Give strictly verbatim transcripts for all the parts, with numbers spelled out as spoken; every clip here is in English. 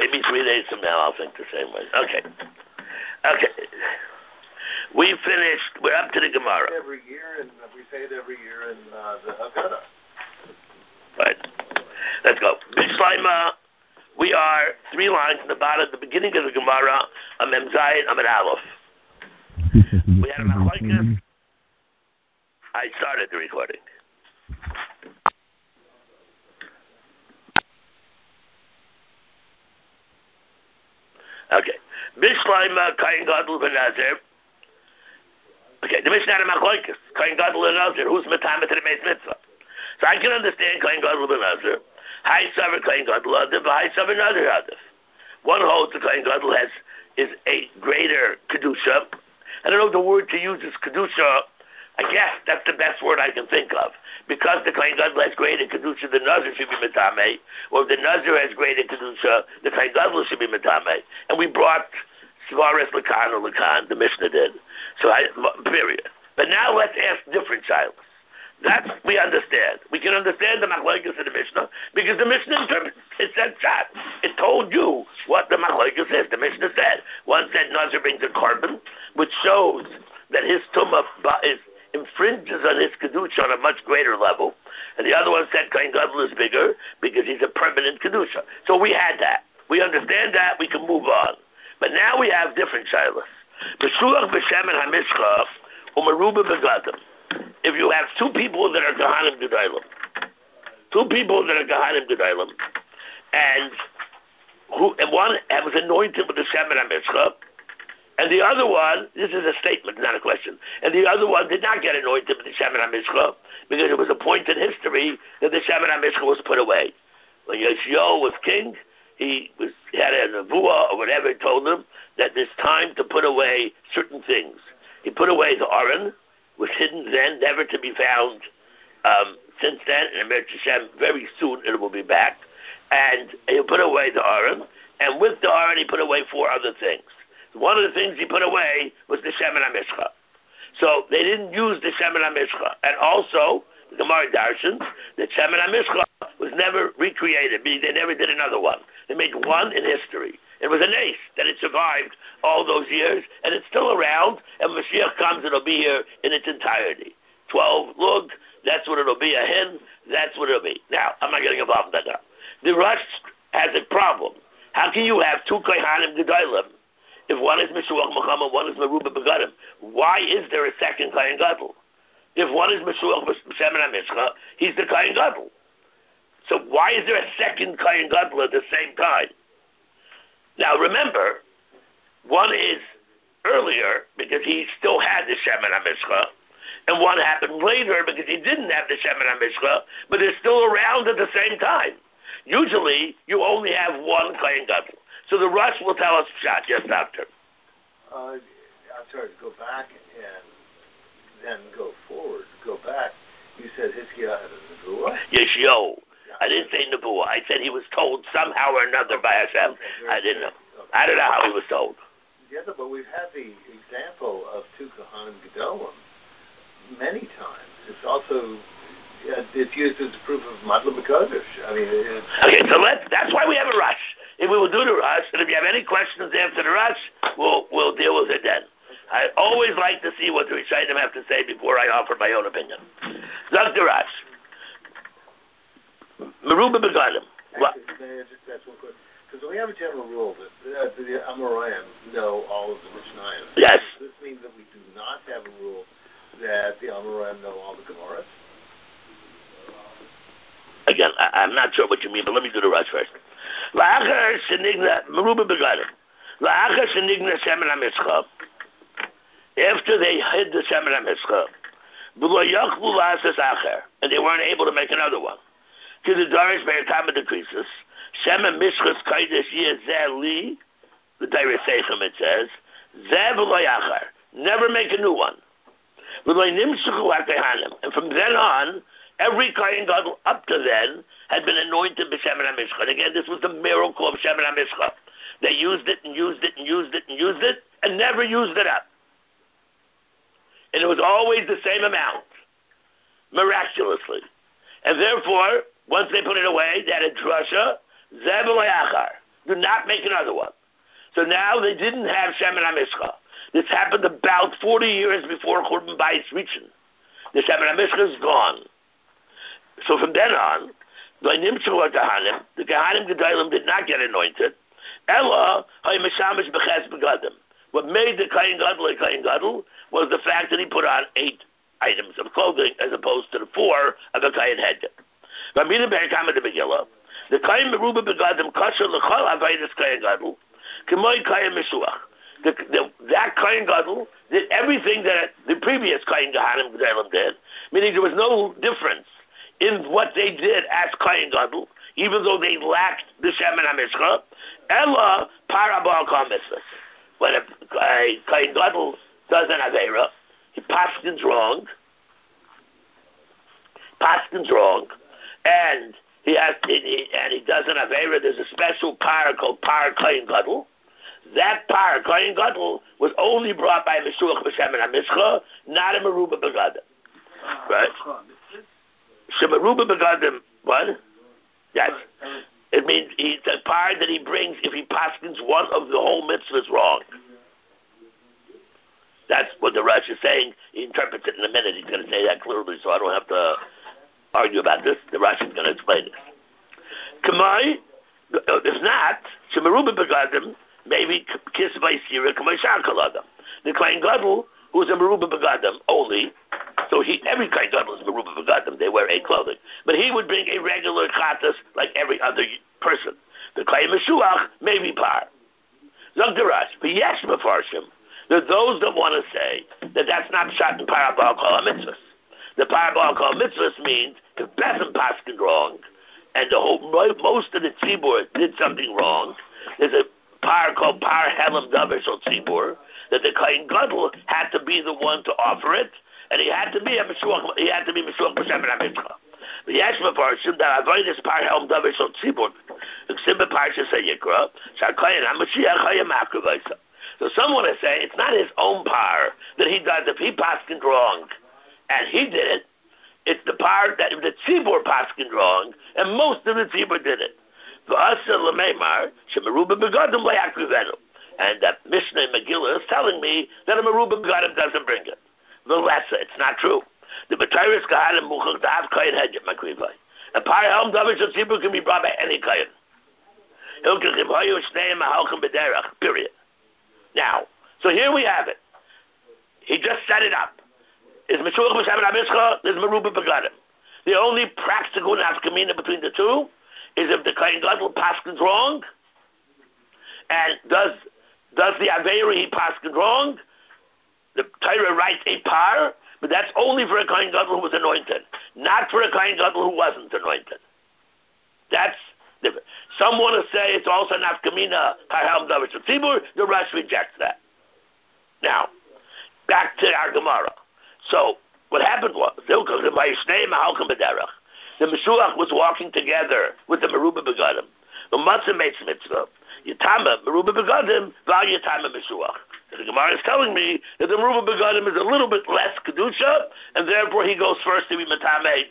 Maybe three days from now I'll think the same way. Okay. Okay. We finished. We're up to the Gemara. Every year, and we say it every year in uh, the Haggadah. Right. Let's go. Bishlaima. We are three lines in the bottom, the beginning of the Gemara, a Mem Zayin, a Mem Aleph. We had a Machlokes. I started the recording. Okay. Bishlaima, Kain Gadol, Benazir. Okay, the Mishnah had a Machlokes. Kain Gadol and Nazir. Who's Matama to the Beis Mitzvah? So I can understand Kain Gadol and Nazir. High Saver Kain Gadol Adif, High Saver Nazir Adif. One holds the Kain Gadol has is a greater kedusha. I don't know if the word to use is kedusha. I guess that's the best word I can think of. Because the Kain Gadol has greater kedusha, the Nazir should be Matame. Or if the Nazir has greater kedusha, the Kain Gadol should be Matame. And we brought Svaras Lakan or Lakan, the Mishnah did. So I, period. But now let's ask different child. That we understand. We can understand the Machlokes of the Mishnah because the Mishnah interprets. It said that. It told you what the Machlokes is. The Mishnah said. One said Nazir brings a carbon, which shows that his tumah is infringes on his kedusha on a much greater level, and the other one said Kain Gadol is bigger because he's a permanent kedusha. So we had that. We understand that. We can move on. But now we have different shilas. B'shuach b'shem and hamishcha u'meruba b'gadim. If you have two people that are Kahanim Gedolim, two people that are Kahanim Gedolim, and who and one was anointed with the Shemen HaMishcha, and the other one, this is a statement, not a question, and the other one did not get anointed with the Shemen HaMishcha because it was a point in history that the Shemen HaMishcha was put away. When Yeshua was king, he was he had a nevuah or whatever he told him that there's time to put away certain things. He put away the Aron, was hidden then, never to be found um, since then, and Emet Hashem, very soon it will be back. And he put away the Aron, and with the Aron he put away four other things. One of the things he put away was the Shemen HaMishcha. So they didn't use the Shemen HaMishcha. And also, the Gemara Darshan, the Shemen HaMishcha was never recreated, meaning they never did another one. They made one in history. It was an ace that it survived all those years, and it's still around, and Mashiach comes, it'll be here in its entirety. Twelve lug, that's what it'll be, a hen, that's what it'll be. Now, I'm not getting involved in that now. The Rush has a problem. How can you have two Kohanim Gedolim if one is Meshuach Muhammad, one is Meruba Begadim? Why is there a second Kohen Gadol? If one is Meshuach Shemen HaMishcha, he's the Kohen Gadol. So why is there a second Kohen Gadol at the same time? Now remember, one is earlier because he still had the Shemen HaMishcha, and one happened later because he didn't have the Shemen HaMishcha, but they're still around at the same time. Usually, you only have one Kohen Gadol. So the Rush will tell us Pshat. Yes, Doctor. Uh, I'm sorry, to go back and then go forward. Go back. You said Hizkiah had a nevuah? Yes, yo. I didn't say nevuah. I said he was told somehow or another by Hashem. Okay, I didn't know. Okay. I don't know how he was told. Yeah, but we've had the example of two Kohanim Gedolim many times. It's also uh, it's used as proof of Madla B'Kodesh. I mean, it's, okay, so let's. That's why we have a Rush. If we will do the Rush, and if you have any questions after the Rush, we'll we'll deal with it then. I always like to see what the Rishonim have to say before I offer my own opinion. Zog the Rush. Meruba Begadim. Actually, may I just ask one question? Because we have a general rule that uh, the Amoraim know all of the Mishnayos. Yes. Does this mean that we do not have a rule that the Amoraim know all the Gemaras? Again, I, I'm not sure what you mean, but let me do the Rush first. La'achar shenigna Meruba Begadim. La'achar shenigna Shemen HaMishcha. After they hid the Shemen HaMishcha, v'lo yachlu la'asas acher, and they weren't able to make another one. To the Darish Be'erkama decreases, Shemen Mishchas Kaidesh Yeh Zeh Li, the Torah Seichem it says, Zeh v'lo yachar, never make a new one. V'lo nimshuchu ha'kohanim, and from then on, every Kohen Gadol up to then had been anointed b'Shemen HaMishcha. And again, this was the miracle of Shemen HaMishcha. They used it and used it and used it and used it and never used it up. And it was always the same amount, miraculously. And therefore, once they put it away, they had a drasha, Zeh v'lo yachar. do not make another one. So now they didn't have Shemen HaMishcha. This happened about forty years before Churban Bayis reaching. The Shemen HaMishcha is gone. So from then on, the Kahanim, the Kahanim Gedolim did not get anointed. Ella Haymeshamish Beches Begadim. What made the Kohen Gadol a Kohen Gadol was the fact that he put on eight items of clothing as opposed to the four of a Kohen Hedger. Ramina Berekama de Megillah, the Kohen Meruba Begadim Kasher L'chol Avaydus Kohen Gadol, K'moy Kohen Meshuach. The, the, that Kohen Gadol did everything that the previous Kohen Gehanim Gedolim did, meaning there was no difference in what they did as Kohen Gadol, even though they lacked the Shemen HaMishcha. Ella Parabal Kal Mitzvahs. When a, a Kohen Gadol does an Aveira, he paskins wrong, paskins wrong, and he has he, and he does an Aveira. There's a special par called Par Kohen Gadol. That par Kohen Gadol was only brought by Meshuach B'Shemen HaMishcha, not a Meruba Begadim. Right? Shemaruba Begadim, what? Yes. It means he, the par that he brings, if he paskins one of the whole mitzvahs wrong. That's what the Rush is saying. He interprets it in a minute. He's going to say that clearly, so I don't have to argue about this. The Rush is going to explain this. Kamai, if not, Shemaruba Begadim, maybe Kiss by Sira, Kamai Sharkaladam. The Kohen Gadol, who's a Meruba Begadim only, so he, every Kohen Gadol is Meruba Begadim, they wear a clothing. But he would bring a regular Chatas like every other person. The Kohen Meshuach may be par. Zog the Rush, but yes, Mefarshim, there are those that want to say that that's not shot in Parabal Kol HaMitzvahs. The Parabal Kol HaMitzvahs means if Bethan paskin wrong, and the whole, most of the Tzibur did something wrong, there's a par called Par Helam Davar Shel Tzibur, that the Kohen Gadol had to be the one to offer it, and he had to be a Meshuach, he had to be Meshuach B'Shemen HaMishcha. The Yesh Mefarshim that avoidus Par Helam Davar Shel Tzibur, the Simba Parsha Yikra, Shakoyen HaMashiach Hayam Akravaysa. So someone is saying it's not his own par that he does if he paskined wrong, and he did it. It's the par that the Tzibur paskined wrong, and most of the Tzibur did it. And that Mishnah Megillah is telling me that a Meruba Begadim doesn't bring it. The lesser, it's not true. The B'tayris Kahanim Muchach Da'av Kohen Hedget Makrivai. A par Helm Davar Shel Tzibur can be brought by any Kohen. Period. Now, so here we have it. He just set it up. Is Meshuach B'Shemen HaMishcha, there's Meruba Begadim. The only practical nafkamina between the two is if the Kohen Gadol paskins wrong, and does does the Aveira he paskins wrong, the Torah writes a par, but that's only for a Kohen Gadol who was anointed, not for a Kohen Gadol who wasn't anointed. That's different. Some want to say it's also nafkamina Harham Davar Shel Tzibur. The Rush rejects that. Now, back to our Gemara. So what happened was the Meshuach was walking together with the Meruba Begadim. The Matzah makes mitzvah. Yitama Meruba Begadim, Val Yitama Meshuach. The Gemara is telling me that the Meruba Begadim is a little bit less kedusha, and therefore he goes first to be Matame.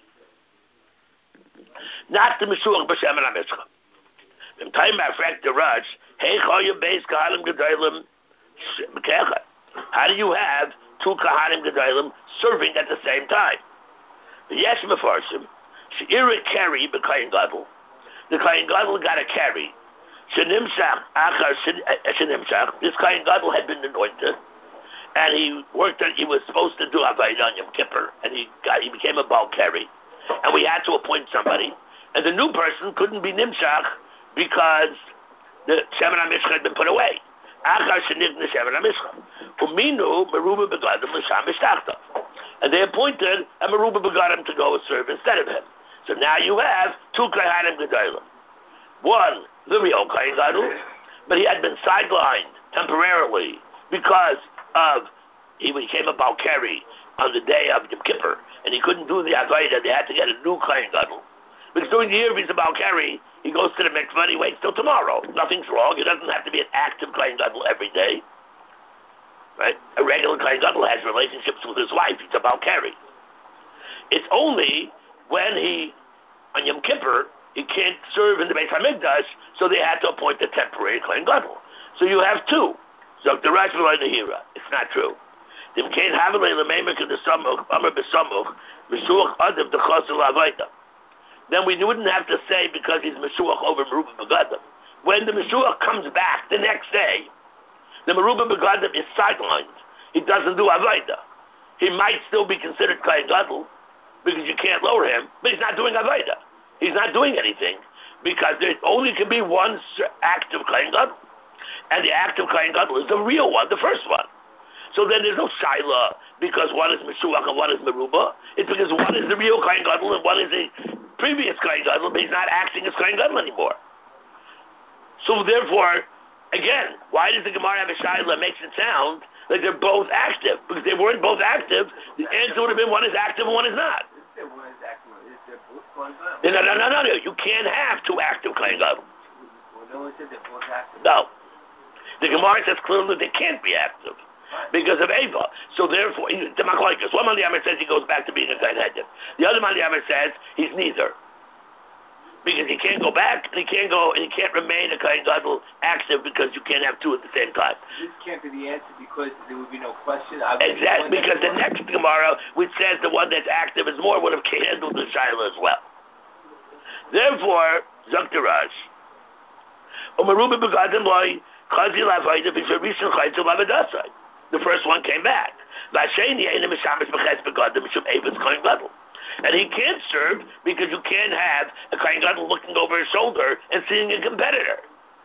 Not the Meshuach B'Shemen HaMishcha. In time I fact the Rush, hey Choya Beis Kahanim Gedolim B'Kecha. How do you have two Kahanim Gedolim serving at the same time? The Yesh Mefarshim, She'ira Keri B'Kohen Gadol. The Kohen Gadol got a carry. Shenimshach Achar Shenimshach. This Kohen Gadol had been anointed, and he worked. He was supposed to do Avodah on Yom Kippur, and he got. He became a Baal Keri, and we had to appoint somebody. And the new person couldn't be Nimshach because the Shemen HaMishcha had been put away. Achar Shenivna Shemen HaMishcha. Uminu Meruba Begadim L'Sham Mishtachta. And they appointed a Meruba Begadim to go and serve instead of him. So now you have two Kohanim Gedolim. One, the real Kohen Gadol, but he had been sidelined temporarily because of he became a Baal Keri on the day of Yom Kippur, and he couldn't do the Avodah. They had to get a new Kohen Gadol. Because during the year, if he's a Baal Keri, he goes to the mikvah and he waits till tomorrow. Nothing's wrong. He doesn't have to be an active Kohen Gadol every day. Right? A regular Kohen Gadol has relationships with his wife. He's a Baal Keri. It's only when he, on Yom Kippur, he can't serve in the Beit HaMikdash, so they had to appoint a temporary Kohen Gadol. So you have two. So the Rash Hira. It's not true. Then we wouldn't have to say because he's Meshuach over Meruba Begadim. When the Meshuach comes back the next day, the Meruba Begadim is sidelined. He doesn't do Avodah. He might still be considered Kohen Gadol because you can't lower him, but he's not doing Avodah. He's not doing anything because there only can be one active Kohen Gadol. And the active Kohen Gadol is the real one, the first one. So then there's no Shaila because one is Meshuach and one is Meruba. It's because one is the real Kohen Gadol and one is the previous Kohen Gadol, but he's not acting as Kohen Gadol anymore. So therefore, again, why does the Gemara have a Shaila makes it sound like they're both active? Because they weren't both active, the answer would have been one is active and one is not. No, no, no, no, no, no. You can't have two active Kohen Gadol. No. The Gemara says clearly they can't be active because of Eva. So therefore, the Machlokes, one Maliyama says he goes back to being a Kohen Hedyot. The other Maliyama says he's neither. Because he can't go back, and he can't go, and he can't remain a Kohen Gadol active because you can't have two at the same time. This can't be the answer because there would be no question. Exactly, because the next Gemara, which says the one that's active is more, would have handled the Shaila as well. Therefore, Zaktarash, Umaruba Begadim Loi, Chazi Lavaida, Visharishan Chaytzel Lavadasai. The first one came back. Vasheni Einim Mishamis Beches Begadim Mishum Eva's Kohen Gadol. And he can't serve because you can't have a Kohen Gadol looking over his shoulder and seeing a competitor.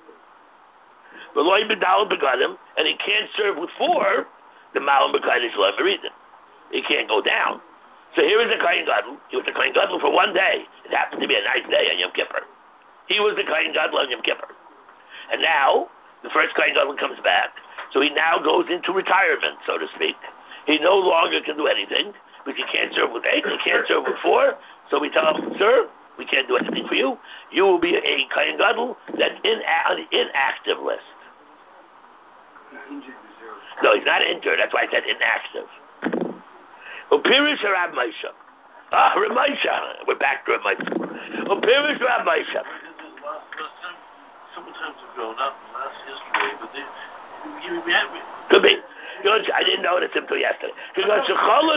And he can't serve with four, the Malam B'Kaidish Lo Meridin. He can't go down. So here is a Kohen Gadol. He was a Kohen Gadol for one day. It happened to be a nice day on Yom Kippur. He was the Kohen Gadol on Yom Kippur. And now, the first Kohen Gadol comes back. So he now goes into retirement, so to speak. He no longer can do anything. Because you can't serve with eight, you can't serve with four. So we tell him, sir, we can't do anything for you. You will be a Kohen Gadol that's in, on the inactive list. He's injured reserve. No, he's not injured. That's why I said inactive. Upirish Rab Moshe. Ah, Rab Moshe. We're back to Rab Moshe. Upirish Rab Moshe. Several times ago, not last yesterday, but they, you, we had, we, could be. I didn't notice him until yesterday. Okay. What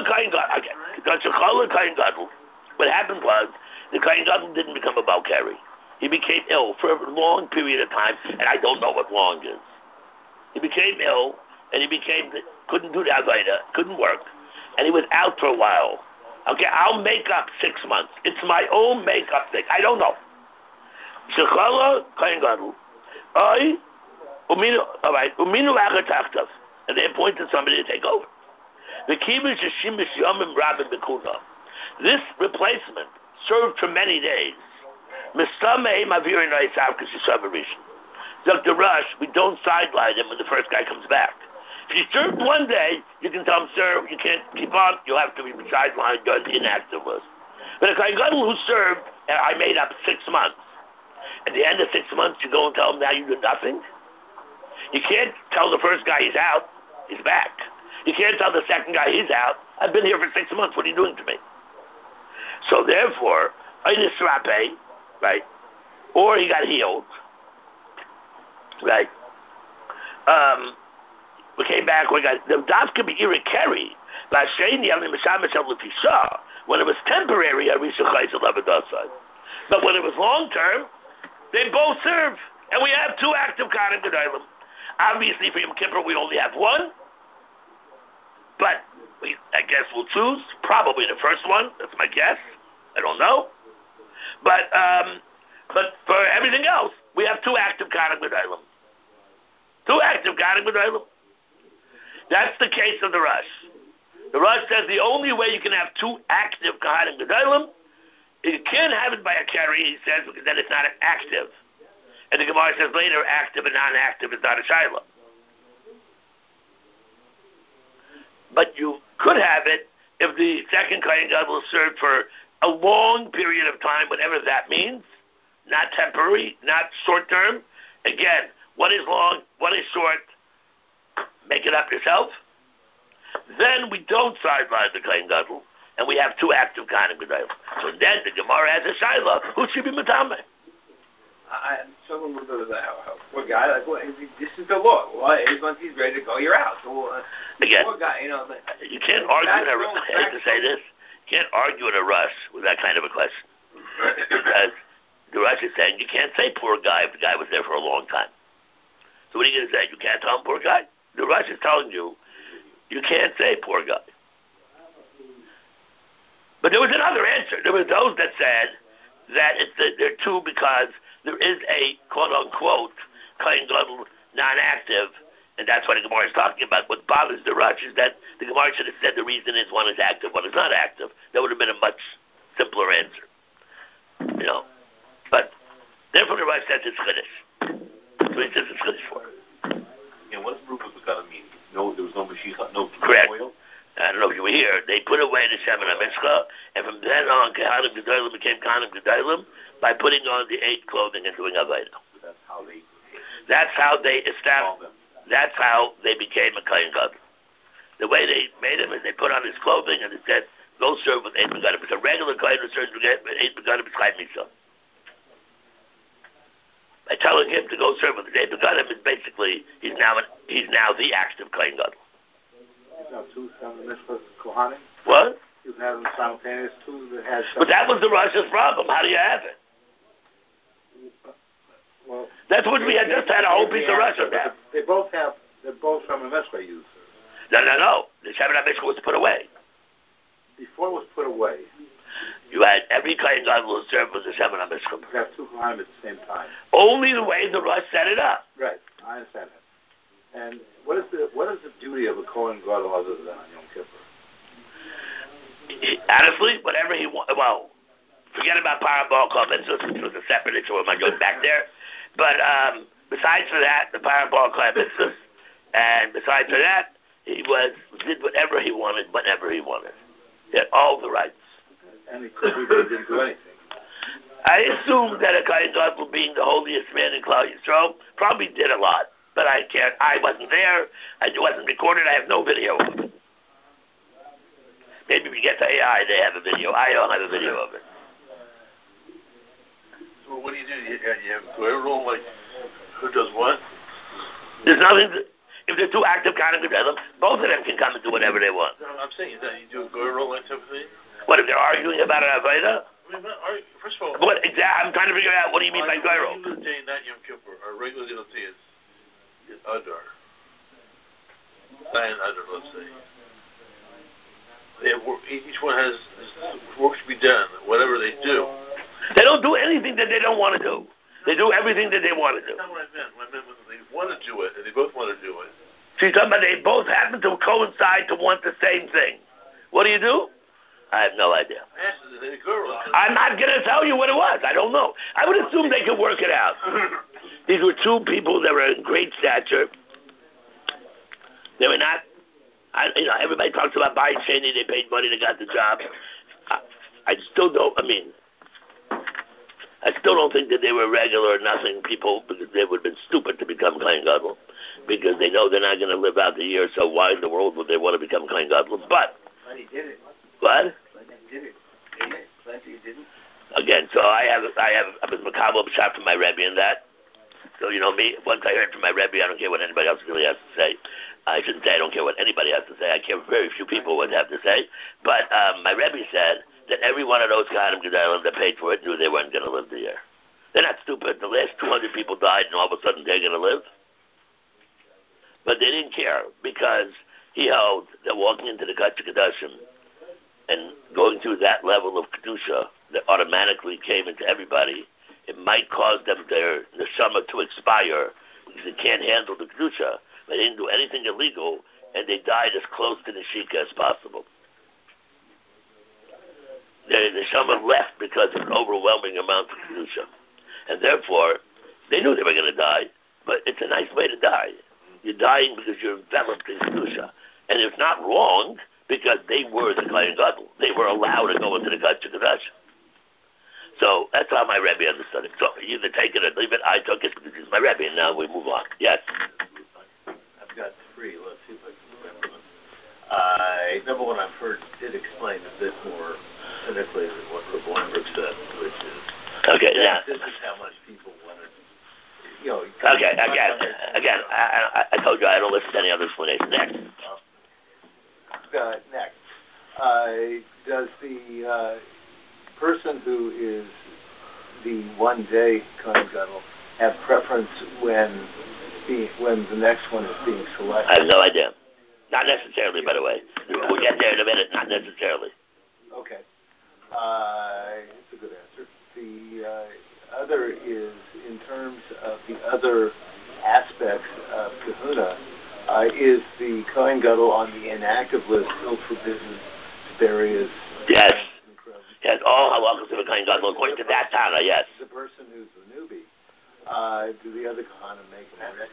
happened was, the Kohen Gadol didn't become a Balkari. He became ill for a long period of time, and I don't know what long is. He became ill, and he became, couldn't do the Avodah, couldn't work, and he was out for a while. Okay, I'll make up six months. It's my own make-up thing. I don't know. Shechala Kohen Gadol. I, Uminu, all right, Uminu Achatachtav. And they appointed somebody to take over. The Kibush Shimish Yomim Rabbi Bekuna. This replacement served for many days. Doctor Rush, we don't sideline him when the first guy comes back. If you served one day, you can tell him, sir, you can't keep on, you'll have to be sidelined on the inactive list. But a Kohen Gadol who served, I made up six months. At the end of six months, you go and tell him now you do nothing? You can't tell the first guy he's out. He's back. You can't tell the second guy he's out. I've been here for six months. What are you doing to me? So therefore, Einis Rape, right? Or he got healed, right? Um, we came back. We got the daf could be irrikari. When it was temporary, but when it was long term, they both serve, and we have two active Kohanim Gedolim. Obviously, for Yom Kippur, we only have one. But we, I guess we'll choose probably the first one. That's my guess. I don't know. But um, but for everything else, we have two active Kohanim Gedolim. Two active Kohanim Gedolim. That's the case of the Rush. The Rush says the only way you can have two active Kohanim Gedolim, you can't have it by a carry, he says, because then it's not active. And the Gemara says later, active and non-active is not a Shaila. But you could have it if the second Kohen Gadol served for a long period of time, whatever that means, not temporary, not short-term. Again, what is long, what is short, make it up yourself. Then we don't sideline the Kohen Gadol, and we have two active Kohanim Gedolim. So then the Gemara has a Shaila, who should be Matame? I, someone will go to the poor guy, like, well, this is the law. Well, once he's ready to go, you're out. So, uh, Again, poor guy, you know, like, you can't argue in a rush. I hate to say this. You can't argue in a rush with that kind of a question. Because the Rush is saying you can't say poor guy if the guy was there for a long time. So what are you going to say? You can't tell him poor guy? The Rush is telling you you can't say poor guy. But there was another answer. There were those that said that it's the, they're two because there is a quote-unquote Kohen Gadol non-active, and that's what the Gemara is talking about. What bothers the Rush is that the Gemara should have said the reason is one is active, one is not active. That would have been a much simpler answer. You know. But therefore the Rush says it's Chiddush. So he says it's Chiddush for it. And what's the proof of the God mean? No, there was no Mashiach, no Correct. oil? I don't know if you were here. They put away the Shem and HaMishcha, and from then on, Kohanim Gedolim became Kohanim Gedolim by putting on the eight clothing and doing Avodah. That's how they... That's how they established. That's how they became a Kohen Gadol. The way they made him is they put on his clothing and it said, "Go serve with eight begadim." It's a regular Kohen who serves with eight begadim. It's Chaim Misa. By telling him to go serve with eight begadim, is basically he's now an, he's now the active Kohen Gadol. You have two Mishpah Kohanim? What? You have them simultaneous two that has. But that was the Russia's problem. How do you have it? Well, that's what we had just had a whole piece of Russia now. They both have. They're both from a Mishpah used. No, no, no. The Shemin HaMishcha was put away. Before it was put away. You had every Kohen Gadol who served with the Shemin HaMishcha. You have two Kohanim at the same time. Only the way the Rush set it up. Right. I understand that. And what is the what is the duty of a Kohen Gadol other than on Yom Kippur? Honestly, whatever he wants. Well, forget about Parabol Kol Mitzvahs, which was a separate issue. Am I going back there? But um, besides for that, the Parabol Kol Mitzvahs, and besides for that, he was did whatever he wanted, whenever he wanted. He had all the rights. And he could he didn't do anything. I assume that a Kohen Gadol, being the holiest man in Klal Yisrael, probably did a lot. But I can't. I wasn't there. It wasn't recorded. I have no video of it. Maybe if you get to A I, they have a video. I don't have a video of it. So what do you do? You, you have a Goyer rule, like who does what? There's nothing. To, if they're two active Kohanim Gedolim, both of them can come and do whatever they want. No, I'm saying that you do a Goyer rule, that type of thing. What if they're arguing about an Avodah? I mean, are, first of all, what exactly? I'm trying to figure out what do you mean by Goyer rule. Regular day, not Yom Kippur. Our regular day, let's say it's Adar. Zion Adar, let's say. They have work, each one has work to be done, whatever they do. They don't do anything that they don't want to do. They do everything that they want to do. That's not what I meant. What I meant was they want to do it, and they both want to do it. So you're talking about they both happen to coincide to want the same thing. What do you do? I have no idea. I'm not going to tell you what it was. I don't know. I would assume they could work it out. These were two people that were in great stature. They were not, I, you know, everybody talks about buying Cheney. They paid money. They got the job. I, I still don't, I mean, I still don't think that they were regular or nothing people, because they would have been stupid to become Kohen Gadol, because they know they're not going to live out the year, so why in the world would they want to become Kohen Gadol? But, but he did it. What? Plenty did it. Didn't it? Plenty didn't. Again, so I have, I have, I was macabre shot from my Rebbe in that. So, you know me, once I heard from my Rebbe, I don't care what anybody else really has to say. I shouldn't say I don't care what anybody has to say. I care very few people would have to say. But um, my Rebbe said that every one of those Kohanim Gedolim that paid for it knew they weren't going to live the year. They're not stupid. The last two hundred people died, and all of a sudden they're going to live. But they didn't care, because he held that walking into the Kodesh Kodashim and going through that level of Kedusha that automatically came into everybody, it might cause them their neshama to expire because they can't handle the Kedusha. They didn't do anything illegal, and they died as close to the Shika as possible. Their neshama left because of an overwhelming amount of Kedusha. And therefore, they knew they were going to die, but it's a nice way to die. You're dying because you're enveloped in Kedusha. And it's not wrong, because they were the Kohen Gadol. They were allowed to go into the Kodesh Kodashim. So that's how my Rebbe understood it. So you either take it or leave it. I took it because it's my Rebbe, and now we move on. Yes? I've got three. Let's see if I can remember them. Uh, number one, I've heard it explained a bit more cynically than what Reb Weinberg said, which is okay, that yeah. this is how much people want to, you know. Okay, again, again, I, I, I told you I don't listen to any other explanation. Next. Uh, next, uh, does the uh, person who is the one-day Kohen Gadol have preference when the when the next one is being selected? I have no idea. Not necessarily, by the way. We'll get there in a minute. Not necessarily. Okay. Uh, it's a good answer. The uh, other is in terms of the other aspects of Kahuna. Uh, is the Kohen Gadol on the inactive list still forbidden to bury his? Yes. Yes. All halachas of a Kohen Gadol according to that Tana. Yes. The person who's the newbie. Uh, do the other Kohanim make him rich?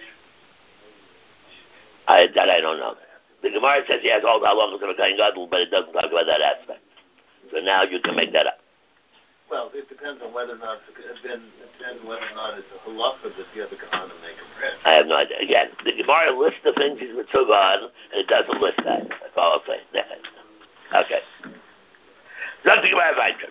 I, that I don't know. The Gemara says he has all the halachas of a Kohen Gadol, but it doesn't talk about that aspect. So now you can make that up. Well, it depends on whether or not it's been, it depends on whether or not it's a halacha that the other Kohanim make him rich. I have no idea. Again, the Gemara lists the things he's mitzvah on, and it doesn't list that. That's all I'll say. Okay. Not the Gemara Vayter.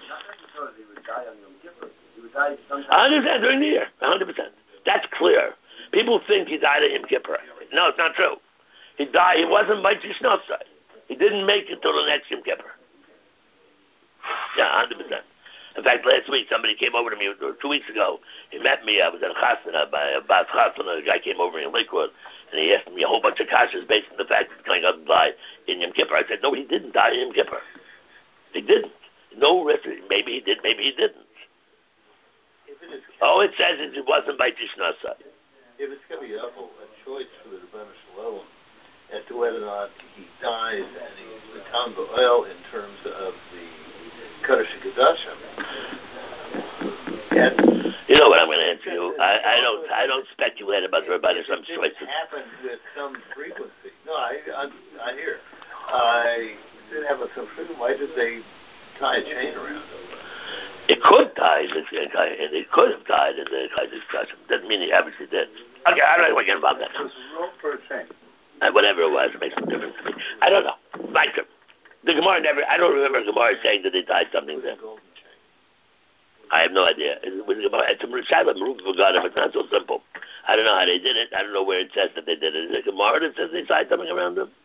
I understand during the year, one hundred percent. That's clear. People think he died at Yom Kippur. No, it's not true. He died. He wasn't by Tishnasai. He didn't make it till the next Yom Kippur. Yeah, one hundred percent. In fact, last week somebody came over to me, or two weeks ago. He met me. I was at a chasana, by a bas chasana. A guy came over in Lakewood, and he asked me a whole bunch of kashas based on the fact that Kohen Gadol died in Yom Kippur. I said, no, he didn't die in Yom Kippur. He didn't. No risk. Maybe he did. Maybe he didn't. Oh, it says it wasn't by Tishnasai. If it's going to be a, a choice for the Rebbeinu Shalom as to whether or not he dies and he's Matan B'Oil in terms of the Kodesh HaKadoshim. You know what I'm going to answer you. I, I don't I don't speculate about the Rebbeinu Shalom's choices. It happened with some frequency. No, I I, I hear. I did have some frequency. Why did they tie a chain around him? It could die, and it could have died in the Kodesh HaKadoshim. Doesn't mean he obviously did. Okay, I don't want to get involved in that. It was room for a chain. Uh, whatever it was, it makes no difference to me. I don't know. Like the Gemara never. I don't remember Gemara saying that they tied something there. I have no idea. It was Gemara. It's a Shaila Merubah Begadim. It's not so simple. I don't know how they did it. I don't know where it says that they did it. Is it Gemara that says they tied something around them?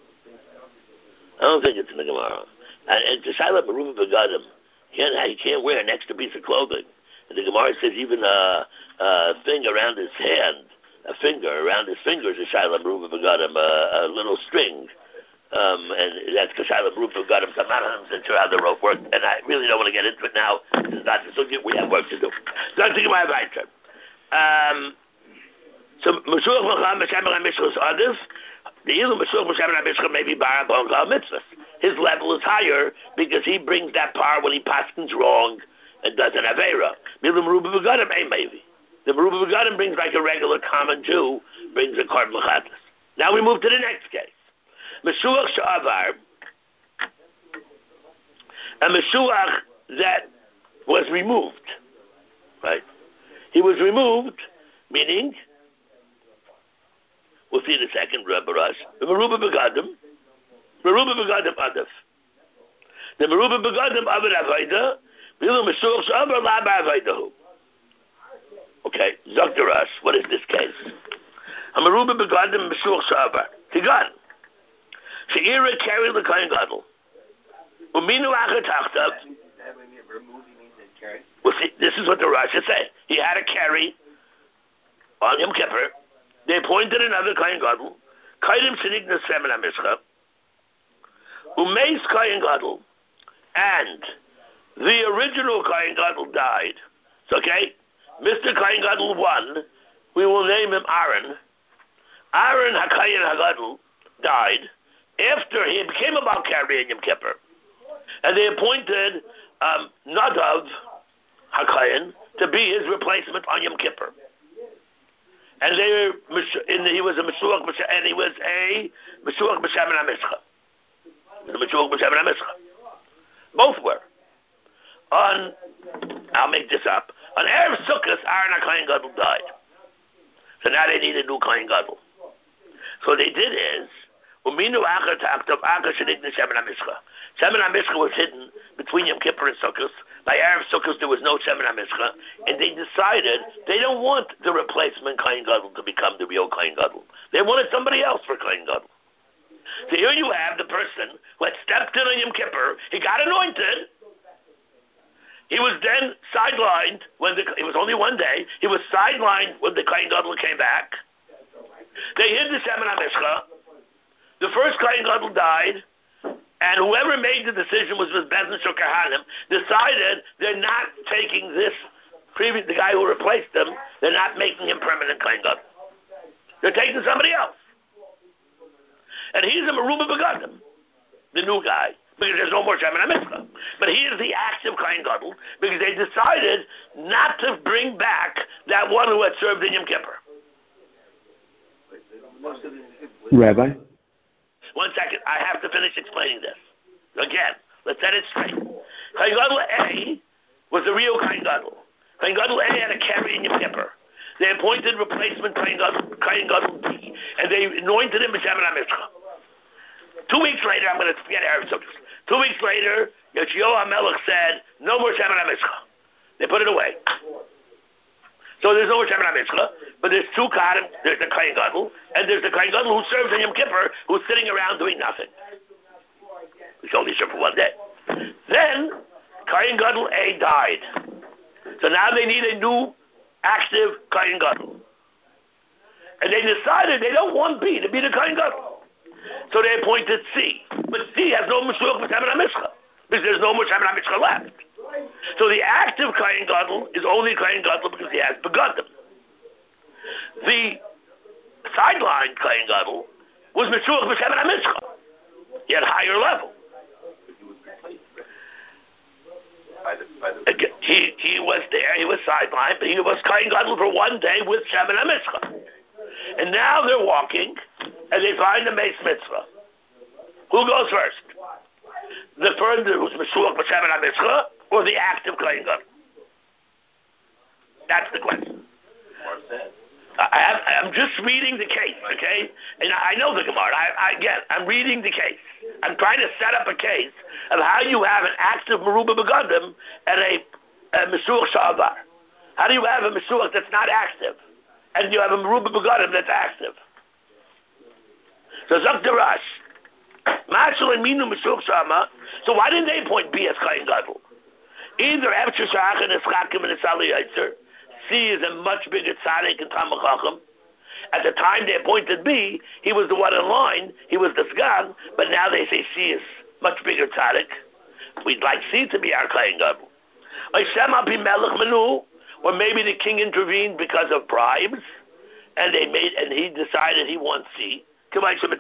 I don't think it's in the Gemara. And it's a Shaila Merubah Begadim. You can't, you can't wear an extra piece of clothing. And the Gemara says even a, a thing around his hand, a finger around his finger is a Shaila Merubah Begadim, a, a little string. Um, and that's because Shaila Merubah Begadim. So I'm not one hundred percent sure how the rope worked, and I really don't want to get into it now. This is not the subject. We have work to do. So I'm thinking my Vayter. Um, so Meshuach Macham Meshamer HaMishchos Adif, the Ilu Meshuach Meshamer HaMishchos may be Bar Bongal Mitzvah. His level is higher because he brings that power when he paskins wrong and does an Aveira. Milu Merubah Begadim ain't maybe. The Merubah Begadim brings like a regular common Jew, brings a Korban L'Chatas. Now we move to the next case. Meshuach Sha'avar, a Meshuach that was removed, right? He was removed, meaning, we'll see in a second, Rabbi Rosh, the Merubah Begadim, Merubah Begadim Adif. The Merubah Begadim Avar Avaida, Milu Meshuach Sha'avar La'abar Avaidahu. Okay, Doctor Rosh, what is this case? A Merubah Begadim Meshuach Sha'avar. Tigan. She'ira carried the Kohen Gadol. Uminu Achatachtav. Well, see, this is what the Rosh is saying. He had to carry on Yom Kippur. They appointed another Kohen Gadol. Kaidim Shenigna Semen HaMishcha. Umeis Kohen Gadol. And the original Kohen Gadol died. So, okay, Mister Kohen Gadol won. We will name him Aaron. Aaron HaKohen HaGadol died after he became a Balkari in Yom Kippur. And they appointed um, Nadav HaKohen to be his replacement on Yom Kippur. And they were, and he was a Meshuach, and he was a Meshuach B'Shemen HaMishcha. The Meshuach B'Shemen HaMishcha. Both were. On, I'll make this up, on Erev Sukkot, Aaron HaKohen Gadol died. So now they need a new Kohen Gadol. So what they did is, Uminu Acher Taktav Acher Shenik Shemen HaMishcha. Shemen HaMishcha was hidden between Yom Kippur and Sukkot. By Erev Sukkot there was no Shemen HaMishcha, and they decided they don't want the replacement Kohen Gadol to become the real Kohen Gadol. They wanted somebody else for Kohen Gadol. So here you have the person who had stepped in on Yom Kippur. He got anointed. He was then sidelined when the, it was only one day. He was sidelined when the Kohen Gadol came back. They hid the Shemen HaMishcha. The first Kohen Gadol died, and whoever made the decision was with Bezdin Shel Kahanim, decided they're not taking this previous, the guy who replaced him, they're not making him permanent Kohen Gadol. They're taking somebody else. And he's a Meruba Begadim, the new guy, because there's no more Shemen HaMishcha. But he is the active Kohen Gadol, because they decided not to bring back that one who had served in Yom Kippur. Rabbi? One second, I have to finish explaining this. Again, let's set it straight. Kohen Gadol A was the real Kohen Gadol. Kohen Gadol A had a carry in Yom Kippur. They appointed replacement Kohen Gadol, Kohen Gadol B, and they anointed him with Shemen HaMishcha. Two weeks later, I'm going to forget Erev Sukkot. Two weeks later, Yoshio HaMelech said, no more Shemen HaMishcha. They put it away. So there's no more Shemen HaMishcha, but there's two Kohanim, there's the Kohen Gadol, and there's the Kohen Gadol who serves in Yom Kippur, who's sitting around doing nothing. He's only served for one day. Then, Kohen Gadol A died. So now they need a new active Kohen Gadol. And they decided they don't want B to be the Kohen Gadol. So they appointed C. But C has no Meshulach with Shemen HaMishcha, because there's no more Shemen HaMishcha left. So the active Kohen Gadol is only Kohen Gadol because he has begotten. The sideline Kohen Gadol was Meshulach with Shemen HaMishcha. He had a higher level. By the, by the Again, he, he was there, he was sidelined, but he was Kohen Gadol for one day with Shemen HaMishcha. And now they're walking, and they find the Meis Mitzvah. Who goes first? The person who's Meshulach with Shemen HaMishcha, or the active Kohen Gadol? That's the question. I have, I'm just reading the case, okay? And I know the Gemara. I, I get. I'm reading the case. I'm trying to set up a case of how you have an active Meruba Begadim and a, a Meshulach Sha'avar. How do you have a Meshulach that's not active, and you have a Meruba Begadim that's active? So Zok Darash, Mashal and Minu Meshulach Shama. So why didn't they appoint B as Kohen Gadol? Either Evcher Shach and Eschakim and Esali Yitzer. C is a much bigger tzaddik in Talmud Chacham. At the time they appointed B, he was the one in line, he was the Sgan, but now they say C is much bigger tzaddik. We'd like C to be our Kohen Gadol. Or maybe the king intervened because of bribes, and they made, and he decided he wants C. So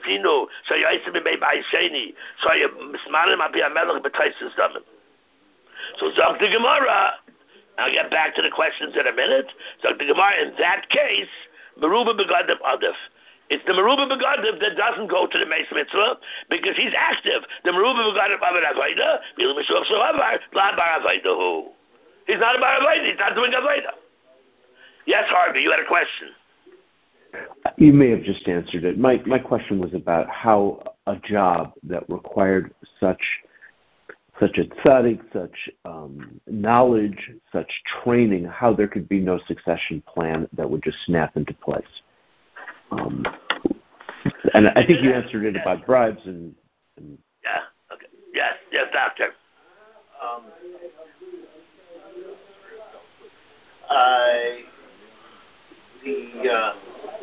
Zok the Gemara. I'll get back to the questions in a minute. So the Gemara, in that case, Meruba Begadim Adif. It's the Meruba Begadim that doesn't go to the Meis Mitzvah because he's active. The Meruba Begadim Avad Avayda, Bilu Meshulach Shalavar, La Bar Avaydahu. He's not a Bar Avayda. He's not doing Avayda. Yes, Harvey, you had a question. You may have just answered it. My my question was about how a job that required such such a tzaddik, such um, knowledge, such training, how there could be no succession plan that would just snap into place. Um, and I think you answered it about bribes and, and yeah. Okay. Yes. Yes, doctor. Um, I the uh,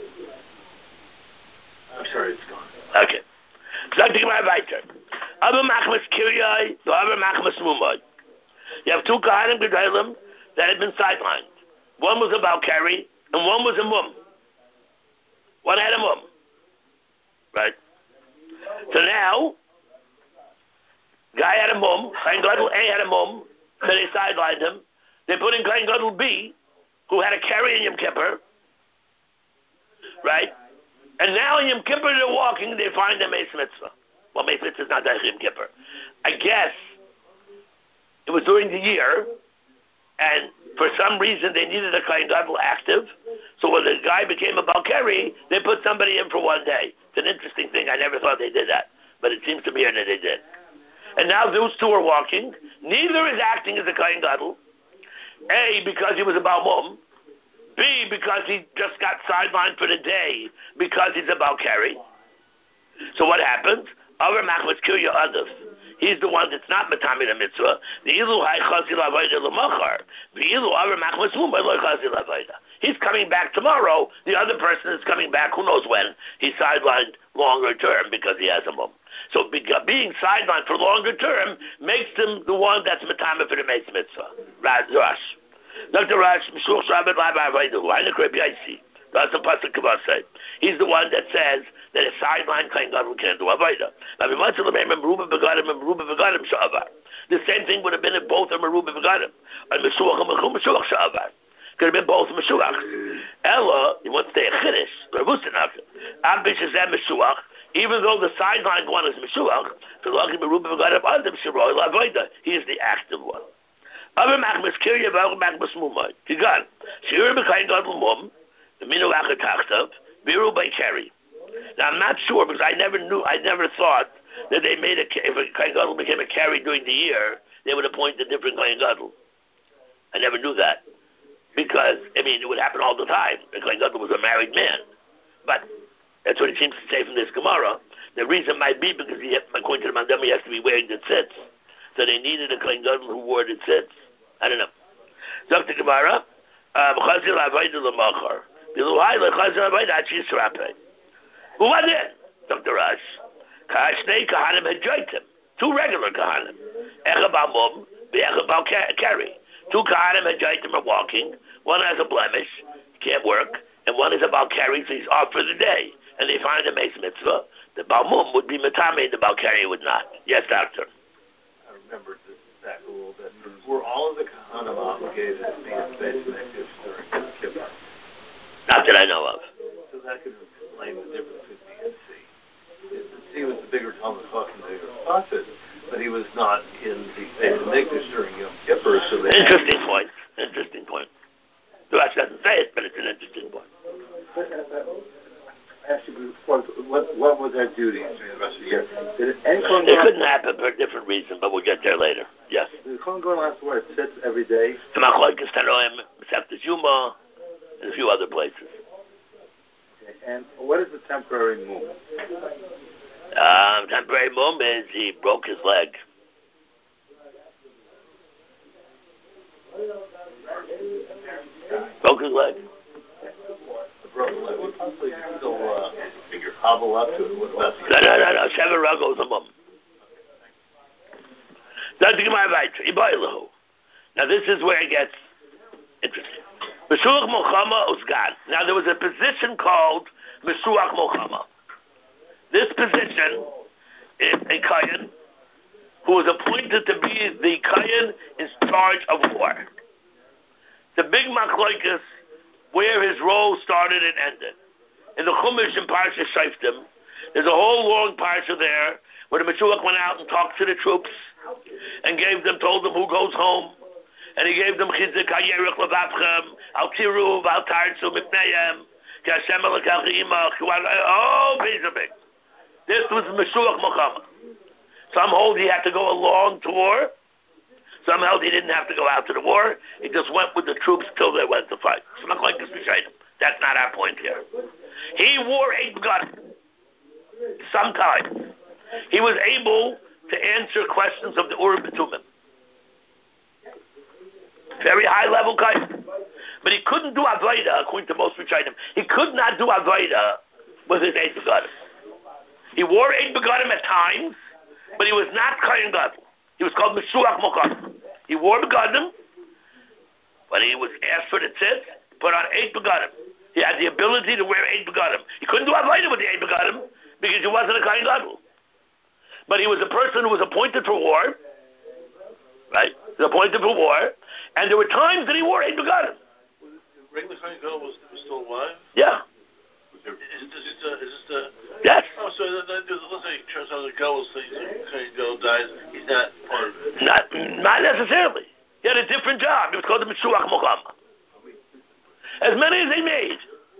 I'm sorry, it's gone. Okay. Sag dich mal weiter. Aber machmas Kiryai, du aber machmas Mumai. You have two Kohanim Gedolim that had been sidelined. One was a Balkari, and one was a Mum. One had a Mum. Right? So now, guy had a Mum, Kohen Gadol A had a Mum, so they sidelined him. They put in Kohen Gadol B, who had a carry in Yom Kippur. Right? And now in Yom Kippur they're walking, they find a Meis Mitzvah. Well, Meis Mitzvah is not that Yom Kippur. I guess it was during the year, and For some reason, they needed a Kohen Gadol active. So when the guy became a Balkari, they put somebody in for one day. It's an interesting thing. I never thought they did that. But it seems to be that they did. And now those two are walking. Neither is acting as a Kohen Gadol. A, because he was a Balmum. B, because he just got sidelined for the day because he's a Balkari. So what happens? Our Machmas Kirya Adif. He's the one that's not Matami the Mitzvah. The Ilu Hai Chazi Lavoida L'Machar. The Ilu Our Machmas Mumbai Lo Chazi Lavoida. He's coming back tomorrow. The other person is coming back who knows when. He's sidelined longer term because he has a mum. So being sidelined for longer term makes him the one that's Matami for the Meitz Mitzvah. Rash. Doctor Rash, Mishur Shabbat Labar Vaidu. I know Kreb Yaisi. That's the pasuk Kabbalah say. He's the one that says that a sideline Kohen Gadol can't do avodah. Now, we want to remember Meruba Begadim and Meruba Begadim Sha'avar. The same thing would have been if both are Meruba Begadim. And Meshuach and Mechum Meshuach Sha'avar. Could have been both Meshuachs. Ella, he wants to say a Chiddush. Ravusinach. Ambish is that Meshuach. Even though the sideline one is Meshuach, so lucky Meruba Begadim Adam Shiroi Lavodah. He is the active one. Other Machmas Kirya Val Machmas Mumai. He got Shir B'Kohen Gadol Mum. The Minu Achatachtov, Biru by Kerry. Now I'm not sure because I never knew, I never thought that they made a, if a Kohen Gadol became a carry during the year, they would appoint a different Kohen Gadol. I never knew that. Because, I mean, it would happen all the time. The Kohen Gadol was a married man. But that's what it seems to say from this Gemara. The reason might be because he, according to the Mandam, he has to be wearing the tzitz. So they needed a Kohen Gadol who wore the tzitz. I don't know. Doctor Gemara, B'chazil Avodah L'Machar. Who was it? Doctor Rash. Kashnei Kahanim had joined him. Two regular Kahanim. Echa Balmum, Echa Balkari. Two Kahanim had joined him are walking. One has a blemish, can't work, and one is a Balkari, so he's off for the day. And they find a Meis Mitzvah. The Balmum would be Matame, the Balkari would not. Yes, doctor. I remember this, that rule that were all of the Kahanim obligated to be in Beis Mikdash during Yom Kippur. Not that I know of. So that could explain the difference between B and C. C was the bigger Talmud Chacham than the bigger Chassid, but he was not in the Beis Mikdash during Yom Kippur. So they interesting point. Interesting point. The Rash doesn't say it, but it's an interesting point. Actually, what, what, what was their duty during the rest of the year? Did it, it couldn't happen for a different reason, but we'll get there later. Yes. Did the Kohen Gadol have to wear tzitz every day? The Machlokes Tanoim, Masechtas Yuma, and a few other places. Okay. And what is the temporary mum? Um, temporary mum is he broke his leg. Broke his leg. The broken leg. What possibly you still uh, hobble up to it? What about the No, no, no, no. Seven Rago is a mum. Now this is where it gets interesting. Meshuach Mochama Usgan. Now there was a position called Meshuach Mochama. This position is a Kayan who was appointed to be the Kayan in charge of war. The big Machlokes where his role started and ended. In the Chumash and Parsha Shoftim, there's a whole long Parsha there where the Meshuach went out and talked to the troops and gave them, told them who goes home. And he gave them chizik hayerich levavchem al tiru al tarzu mipneyem ki Hashem elokech imach. Oh, piece of big. This was Meshuach Mochama. Some hold he had to go along to war. Some held he didn't have to go out to the war. He just went with the troops till they went to fight. That's not our point here. He wore eight guns. Sometimes he was able to answer questions of the Urim B'Tumim. Very high level guy. But he couldn't do Avodah, according to most Rishonim. He could not do Avodah with his eight begadim. He wore eight begadim at times, but he was not Kohen Gadol. He was called Meshuach Mochama. He wore begadim, but he was asked for the tzitz, put on eight begadim. He had the ability to wear eight begadim. He couldn't do Avodah with the eight begadim because he wasn't a Kohen Gadol. But he was a person who was appointed for war, right? He was appointed for war, and there were times that he wore eight begadim. Regular Kohen Gadol was, was still alive? Yeah. Is it this the, is this the... Yes. Oh, so that, that, let's say Charles Gadol things, Kohen Gadol dies, he's not part of it. Not, not necessarily. He had a different job. He was called the Meshuach Muhammad. As many as they made.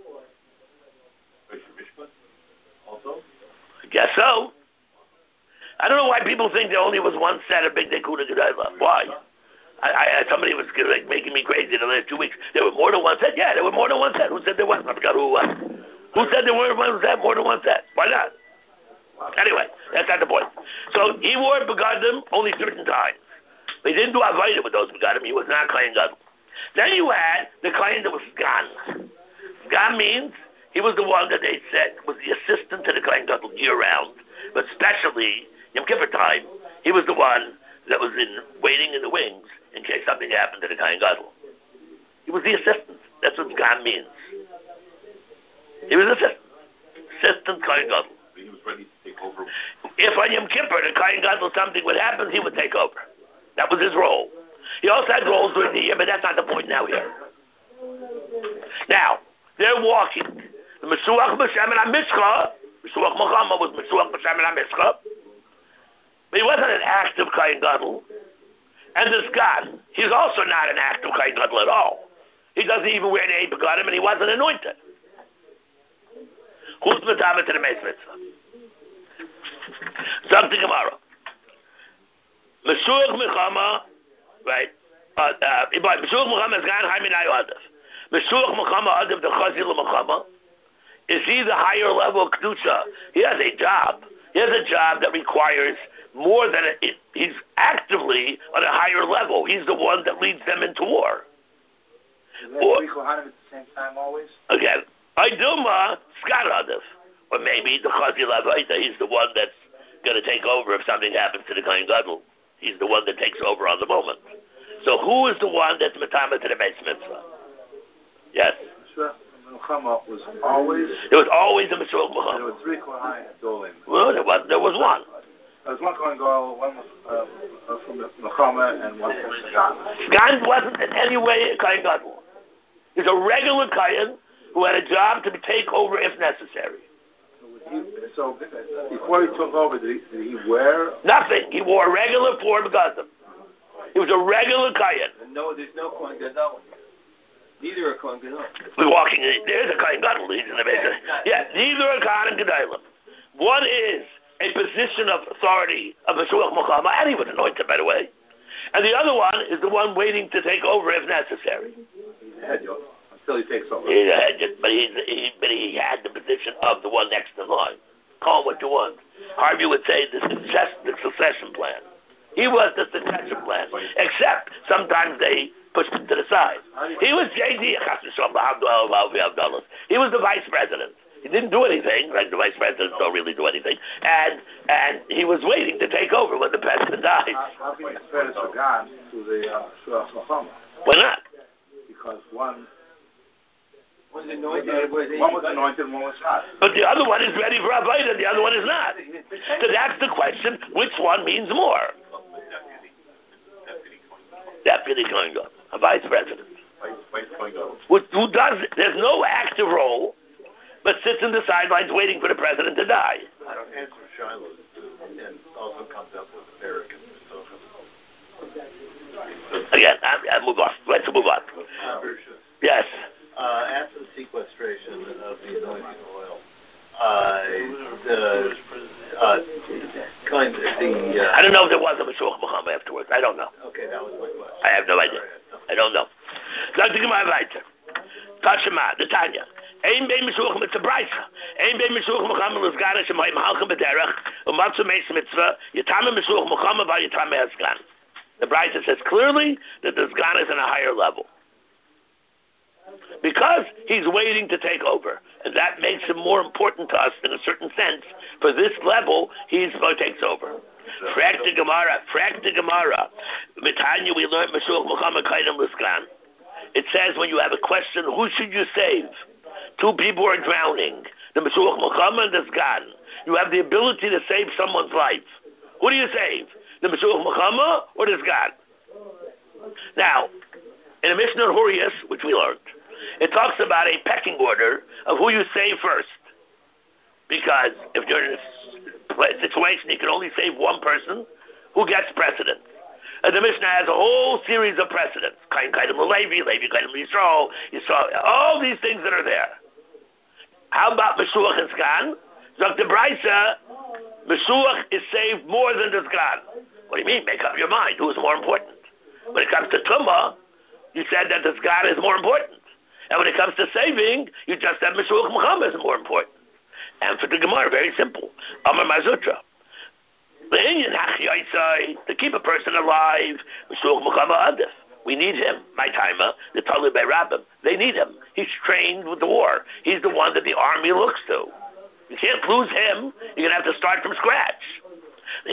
Also? I guess so. I don't know why people think there only was one set of Big Dekuna Gedailah. Why? I, I, somebody was like making me crazy the last two weeks. There were more than one set. Yeah, there were more than one set. Who said there wasn't? I forgot who it was. Who said there weren't one set? More than one set. Why not? Anyway, that's not the point. So he wore begadim only certain times. They didn't do Avaida with those begadim. He was not Kohen Gadol. Then you had the Kohen that was Sgan. Sgan means he was the one that they said was the assistant to the Kohen Gadol year round, but especially Yom Kippur time, he was the one that was in waiting in the wings in case something happened to the Kohen Gadol. He was the assistant. That's what Sgan means. He was assistant. Assistant Kohen Gadol. He was ready to take over. If on Yom Kippur the Kohen Gadol something would happen, he would take over. That was his role. He also had roles during the year, but that's not the point now here. Now, they're walking. The Meshuach B'Shem and HaMishcha, Meshuach Muhammad was Meshuach B'Shem and HaMishcha, but he wasn't an active Kohen Gadol. And this God, he's also not an active Kohen Gadol at all. He doesn't even wear the eight begadim, and he wasn't anointed. Who's Matama to the Meis Mitzvah? Something tomorrow. Meshuach Muhammad, right? Uh, uh, Meshuach Muhammad is Gan Haiminai Adif. Meshuach Muhammad Adif the Chazil Muhammad. Is he the higher level of Kedusha? He has a job. He has a job that requires more than a, it, he's actively on a higher level. He's the one that leads them into war. Is that three Kohanim at the same time always? Again, Aiduma Sgan Adif. Or maybe the Chazil Avaita, he's the one that's going to take over if something happens to the Kohen Gadol. He's the one that takes over on the moment. So who is the one that's Matama to the Meis Mitzvah? Yes? Muhammad was always... There was always a Meshuach Muhammad. There were three Kohanim Dolim. Well, there was, there was one. There was one Kohen Gadol, one was uh, from Muhammad, and one from Sgan. Sgan wasn't in any way a Kohen Gadol. He's a regular Kohen who had a job to take over if necessary. He, so before he took over, did he, did he wear? Nothing. He wore a regular four begadim. He was a regular Kohen. No, there's no Kohen Gadol. Neither are Kohen Gadol. We're walking. There's a Kohen Gadol. He's in the basement. Yeah, neither are Kohen Gedolim. One is a position of authority of Meshuach Muhammad, and he was anointed, by the way. And the other one is the one waiting to take over if necessary. He's a head until he takes over. He's a head, but he's he, but he had the position of the one next in line. Call him what you want. Harvey would say the success, the succession plan. He was the succession plan, except sometimes they pushed him to the side. He was J D. He was the vice president. He didn't do anything, like the vice presidents don't really do anything, and and he was waiting to take over when the president died. How, how can you compare the Sagan to the Meshuach Muhammad? Why not? Because one was anointed, was one was anointed, and one was not. But the other one is ready for Avaida, the other one is not. So that's the question: which one means more? Deputy Kohen Gadol, a vice president. Vice Kohen Gadol. Who, who does? There's no active role, but sits in the sidelines waiting for the president to die. I don't answer Shiloh, and also comes up with American. Again, I, I move on. Let's move on. Yes. Uh, after the sequestration of the anointing oil, uh, the uh, kind of the. Uh, I don't know if there was a Meshuach Muhammad afterwards. I don't know. Okay, that was my question. I have no idea. I don't know. Let's take my weiter. Tashema, the Tanya. Ein bein Meshuach Mitzvah Braisa. Ein bein Meshuach Muhammad L'Sgana Shemayim Halchem B'derech U'Matzu Meis Mitzvah Yitame Meshuach Muhammad V'Yitame Hasgan. The Braisa says clearly that the Sgan is on a higher level. Because he's waiting to take over. And that makes him more important to us in a certain sense. For this level, he's what takes over. Frak the Gemara, Frak the Gemara. Mitanya, we learned Meshuach Muhammad Kaidam L'Sgan. It says when you have a question, who should you save? Two people are drowning. The Meshuach Muhammad and the Sgan. You have the ability to save someone's life. Who do you save? The Meshuach Muhammad or the Sgan? Now, in the Mishnah Hurrius, which we learned, it talks about a pecking order of who you save first. Because if you're in a situation you can only save one person, who gets precedence? And the Mishnah has a whole series of precedents. Kain Kaidim Levi, Levi Kaidim Yisrael, Yisrael, all these things that are there. How about Meshuach and Sgan? Zok the Braisa, Meshuach is saved more than the Sgan. What do you mean? Make up your mind. Who is more important? When it comes to Tumah, you said that the Sgan is more important. And when it comes to saving, you just said Meshuach Muhammad is more important. And for the Gemara, very simple. Amar Mazutra. To keep a person alive, we need him. My timer, the Talib Rabbim, they need him. He's trained with the war. He's the one that the army looks to. You can't lose him. You're going to have to start from scratch. The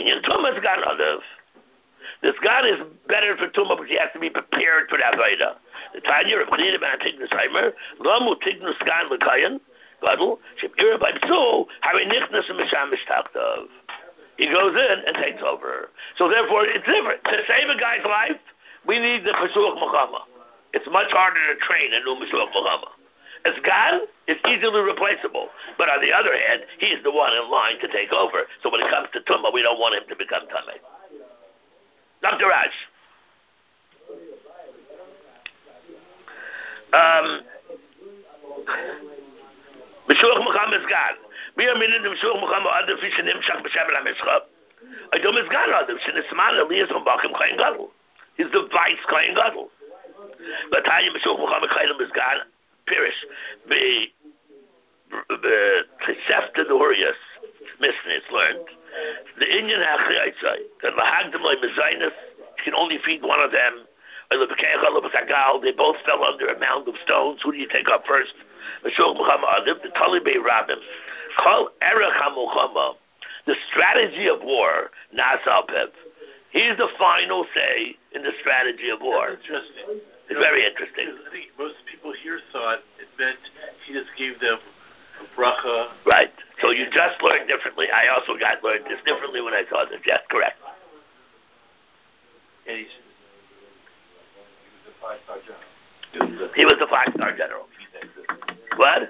This God is better for Tumah, but he has to be prepared for that Veda. The Tanya of Chnina Ben Tignus Heimer, Lamu Tignus Gan Lekayan, Gadol, Shemira by Psu, Harry Nichnas and Misham Mishtaktav. He goes in and takes over. So therefore, it's different. To save a guy's life, we need the Meshuach Muhammad. It's much harder to train a new Meshuach Muhammad. As God, it's easily replaceable. But on the other hand, he's the one in line to take over. So when it comes to Tumah, we don't want him to become Tameh. Doctor Raj. Um, Meshuach Muhammad is God. We are meaning the Meshuach Muhammad other fish and him shach b'shem la mishchab. I don't miss God other fish and Ismail Elias from Bakim Kain Gadol. He's the vice Kain Gadol. But Tanya Meshuach Muhammad Kaidim is God. Pirish be the Tesefta Dorius Mishnah is learned. The Indian Hachiyaitzai that Lahagdim Loi Mezainis can only feed one of them. They both fell under a mound of stones. Who do you take up first? Meshuach Muhammad Adib, the Talibei Rabbim. Call Erech HaMuchama, the strategy of war, Nasal Pev. He's the final say in the strategy of war. That's interesting. It's very interesting. I think most people here thought it meant he just gave them a bracha. Right. So you just learned differently. I also got learned this differently when I saw this. Yes, correct. And he's, Five-star general. He was the five-star general. What?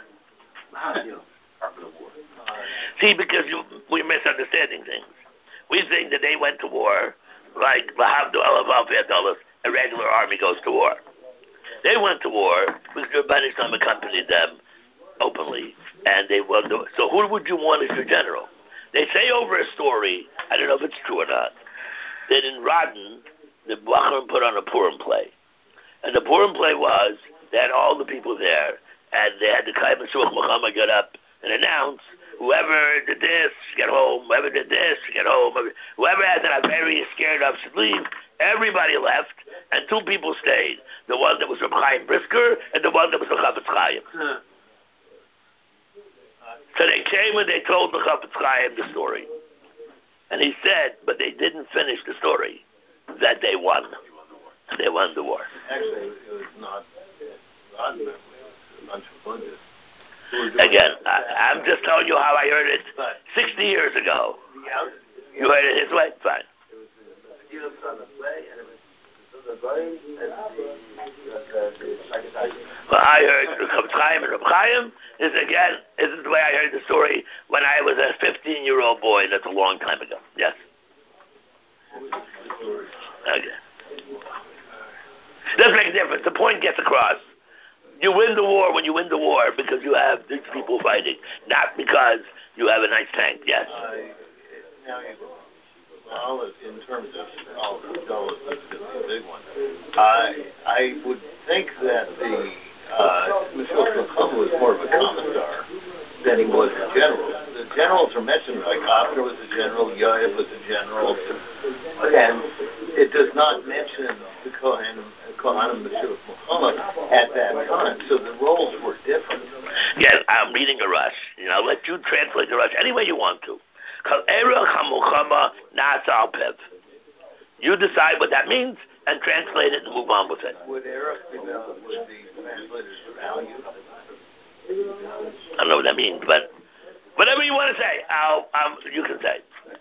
See, because you, we're misunderstanding things. We think that they went to war like a regular army goes to war. They went to war because the Rebbeinu Shalom accompanied them openly, and they won. The, so who would you want as your general? They say over a story, I don't know if it's true or not, that in Rodden, the Bachram put on a Purim play. And the Purim play was, they had all the people there, and they had the Kaim Meshuach Muhammad get up and announce, whoever did this, get home, whoever did this, get home, whoever had that I'm very scared of should leave. Everybody left, and two people stayed. The one that was from Chaim Brisker, and the one that was from Chafetz Chaim. huh. So they came and they told the Chafetz Chaim the story. And he said, but they didn't finish the story, that they won. They won the war. Actually, it was not Rodman. It was a bunch of Bundes. Again, I, I'm just telling you how I heard it sixty years ago. You heard it his way? Fine. Well, I heard Chafetz Chaim and Reb Chaim is again, this is the way I heard the story when I was a fifteen-year-old boy. That's a long time ago. Yes? Okay. Doesn't make a difference. The point gets across. You win the war when you win the war because you have these people fighting, not because you have a nice tank. Yes? Uh, now, well, in terms of all the dollars, that's going to be a big one. I I would think that the uh, Meshuach Muhammad was more of a commissar than he was a general. The generals are mentioned, like Abner was a general, Yoav was a general, and it does not mention the Kohen, Kohanim Meshuach Muhammad at that time. So the roles were different. Yes, I'm reading a Rush. You know, I'll let you translate the Rush any way you want to. You decide what that means and translate it and move on with it. Would Erech be, would be translated as value? I don't know what that means, but whatever you want to say, I'll, um, you can say.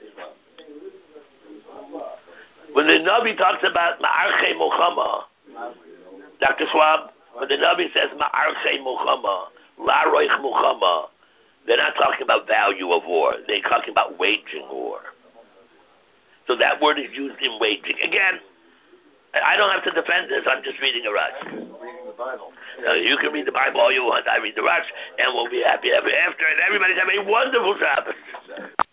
When the Navi talks about Ma'archei Mochama, Doctor Schwab, when the Navi says Ma'archei Mochama, La Roich Mochama, they're not talking about value of war. They're talking about waging war. So that word is used in waging. Again, I don't have to defend this. I'm just reading a Rash. Reading the Bible. Uh, you can read the Bible all you want. I read the Rash, and we'll be happy ever after. And everybody have a wonderful Sabbath.